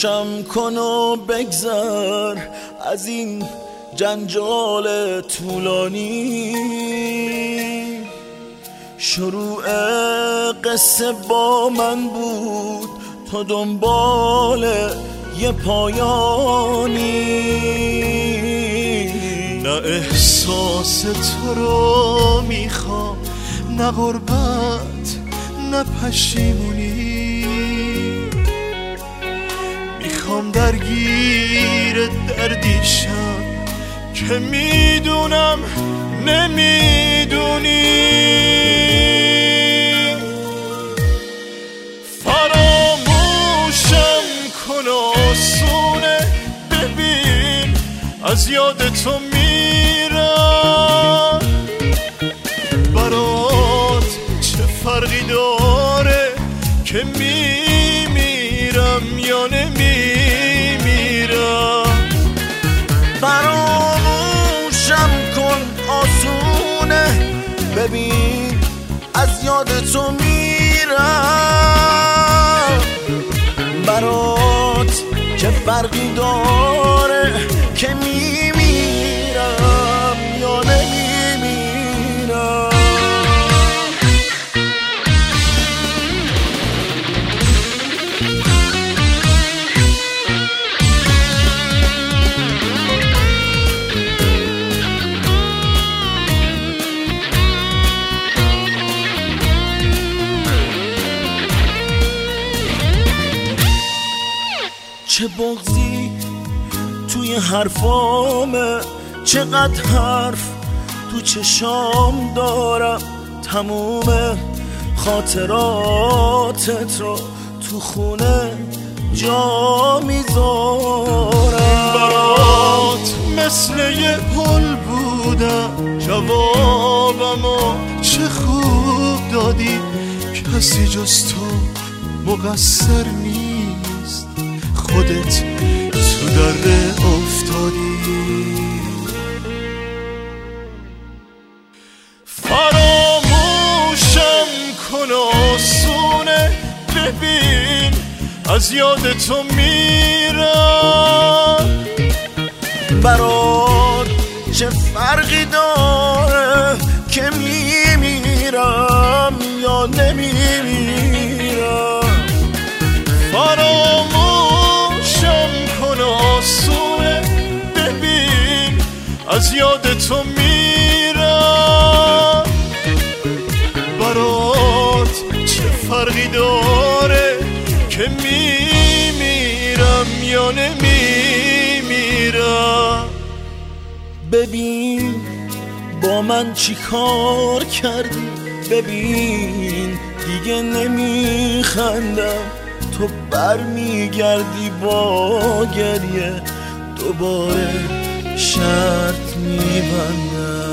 روشم کن و بگذر از این جنجال طولانی. شروع قصه با من بود، تو دنبال یه پایانی. نه احساس تو رو میخوام، نه غربت نه پشیمونی. میخوام درگیر دردی شم که میدونم نمیدونی. فراموشم کن آسونه، ببین از یاد تو میرم. برات چه فرقی داره که میمیرم یا نمیمیرم. فراموشم کن آسونه، ببین از یاد تو میرم. برات چه فرقی داره که میمیرم یا نمیمیرم. چه بغضی توی حرفامه، چقدر حرف تو چشام دارم. تموم خاطراتت رو تو خونه جا میذارم. برات مثل یه پل بودم، جوابمو چه خوب دادی. کسی جز تو مقصر نیست، خودت تو درد افتادی. فراموشم کن آسونه، ببین از یاد تو میرم. برات چه فرقی داره که میمیرم یا نمیمیرم. فراموشم کن آسونه، ببین از یاد تو میرم. برات چه فرقی داره که میمیرم یا نمیمیرم. ببین با من چی کار کردی، ببین دیگه نمیخندم. تو برمیگردی با گریه، دوباره شرط میبندم.